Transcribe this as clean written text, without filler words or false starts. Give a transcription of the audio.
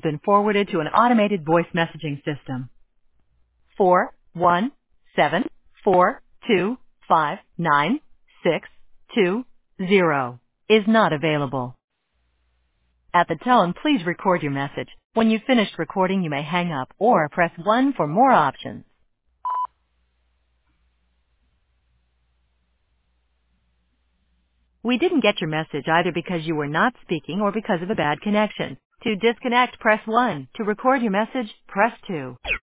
been forwarded to an automated voice messaging system. 41742596620 is not available. At the tone, please record your message. When you've finished recording, you may hang up or press 1 for more options. We didn't get your message either because you were not speaking or because of a bad connection. To disconnect, press 1. To record your message, press 2.